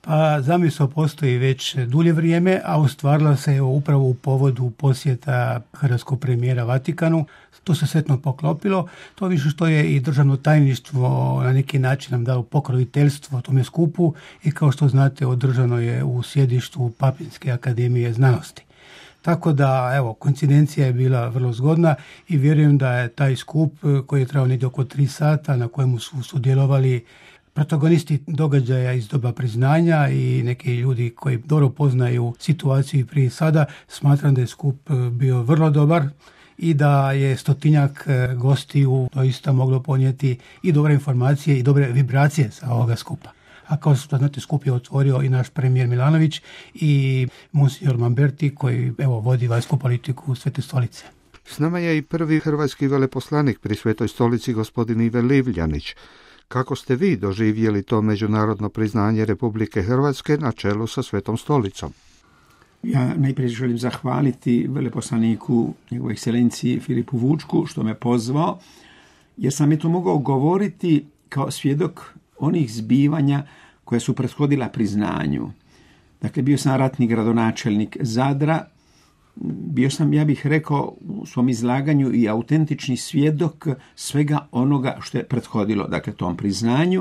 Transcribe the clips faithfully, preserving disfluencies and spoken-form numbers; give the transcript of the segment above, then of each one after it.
Pa zamisao postoji već dulje vrijeme, a ostvarila se upravo u povodu posjeta hrvatskog premijera Vatikanu. To se sretno poklopilo, to više što je i državno tajništvo na neki način nam dalo pokroviteljstvo tome skupu i kao što znate održano je u sjedištu Papinske akademije znanosti. Tako da, evo, koincidencija je bila vrlo zgodna i vjerujem da je taj skup koji je trajao negdje oko tri sata na kojemu su sudjelovali protagonisti događaja iz doba priznanja i neki ljudi koji dobro poznaju situaciju i prije i sada, smatram da je skup bio vrlo dobar i da je stotinjak gostiju doista moglo ponijeti i dobre informacije i dobre vibracije sa ovoga skupa. A kao što znate, skup je otvorio i naš premijer Milanović i monsignor Mamberti koji evo vodi vanjsku politiku Svete stolice. S nama je i prvi hrvatski veleposlanik pri Svetoj stolici, gospodin Ive Livljanić. Kako ste vi doživjeli to međunarodno priznanje Republike Hrvatske na čelu sa Svetom stolicom? Ja najprije želim zahvaliti veleposlaniku njegovoj ekscelenciji Filipu Vučku što me pozvao, jer sam je to mogao govoriti kao svjedok onih zbivanja koja su prethodila priznanju. Dakle, bio sam ratni gradonačelnik Zadra, bio sam, ja bih rekao, u svom izlaganju i autentični svjedok svega onoga što je prethodilo, dakle, tom priznanju.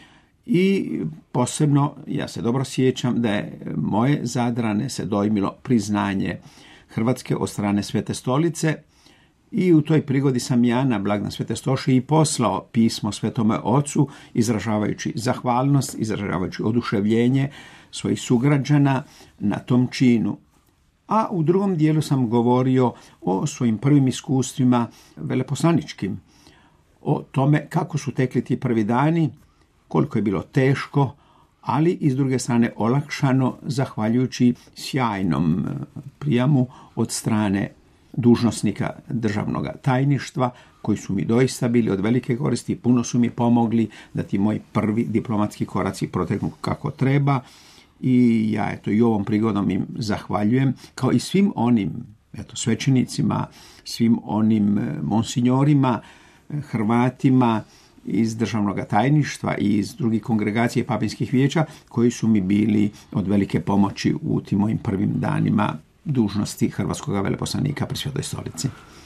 I posebno, ja se dobro sjećam da je moje Zadrane se dojmilo priznanje Hrvatske od strane Svete stolice i u toj prigodi sam ja na blagdan Svete stoše i poslao pismo Svetome Ocu izražavajući zahvalnost, izražavajući oduševljenje svojih sugrađana na tom činu. A u drugom dijelu sam govorio o svojim prvim iskustvima veleposlaničkim, o tome kako su tekli ti prvi dani, koliko je bilo teško, ali i s druge strane olakšano zahvaljujući sjajnom prijamu od strane dužnosnika državnog tajništva koji su mi doista bili od velike koristi i puno su mi pomogli da ti moji prvi diplomatski koraci proteknu kako treba. I ja eto i ovom prigodom im zahvaljujem, kao i svim onim eto, svećenicima, svim onim monsinjorima, Hrvatima iz državnog tajništva i iz drugih kongregacija papinskih vijeća koji su mi bili od velike pomoći u tim mojim prvim danima dužnosti hrvatskog veleposlanika pri Svetoj stolici.